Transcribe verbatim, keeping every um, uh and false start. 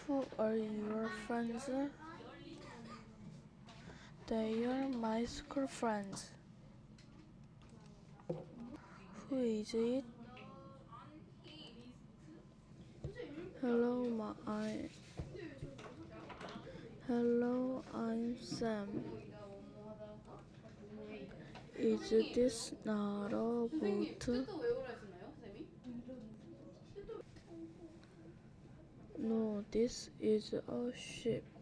Who are your friends? They are my school friends. Who is it? Hello, my I. Hello, I'm Sam. Is this not a boat? No, this is a ship.